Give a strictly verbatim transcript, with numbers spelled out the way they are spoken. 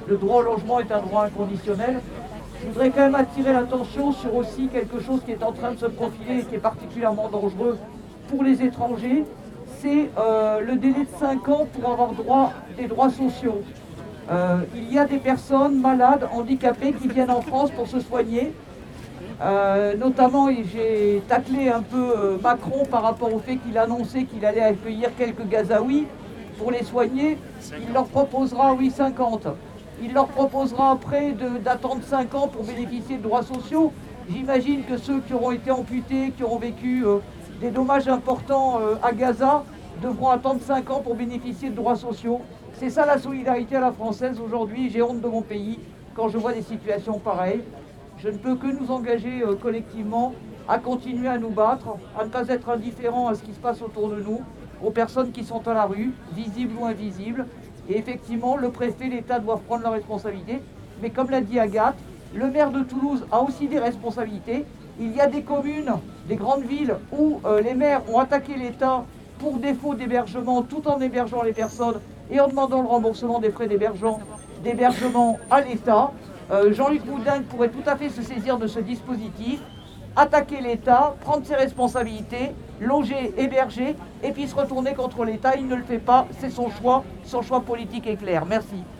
le droit au logement est un droit inconditionnel. Je voudrais quand même attirer l'attention sur aussi quelque chose qui est en train de se profiler et qui est particulièrement dangereux pour les étrangers. C'est euh, le délai de cinq ans pour avoir droit des droits sociaux. Euh, il y a des personnes malades, handicapées qui viennent en France pour se soigner. Euh, notamment, j'ai taclé un peu euh, Macron par rapport au fait qu'il annonçait qu'il allait accueillir quelques Gazaouis pour les soigner. Il leur proposera, oui, cinquante. Il leur proposera après d'attendre cinq ans pour bénéficier de droits sociaux. J'imagine que ceux qui auront été amputés, qui auront vécu euh, des dommages importants euh, à Gaza, devront attendre cinq ans pour bénéficier de droits sociaux. C'est ça la solidarité à la française aujourd'hui. J'ai honte de mon pays quand je vois des situations pareilles. Je ne peux que nous engager euh, collectivement à continuer à nous battre, à ne pas être indifférents à ce qui se passe autour de nous, aux personnes qui sont à la rue, visibles ou invisibles. Et effectivement, le préfet, l'État doivent prendre leurs responsabilités. Mais comme l'a dit Agathe, le maire de Toulouse a aussi des responsabilités. Il y a des communes, des grandes villes où euh, les maires ont attaqué l'État pour défaut d'hébergement, tout en hébergeant les personnes et en demandant le remboursement des frais d'hébergement à l'État. Euh, Jean-Luc Boudin pourrait tout à fait se saisir de ce dispositif, attaquer l'État, prendre ses responsabilités, loger, héberger, et puis se retourner contre l'État. Il ne le fait pas, c'est son choix, son choix politique est clair. Merci.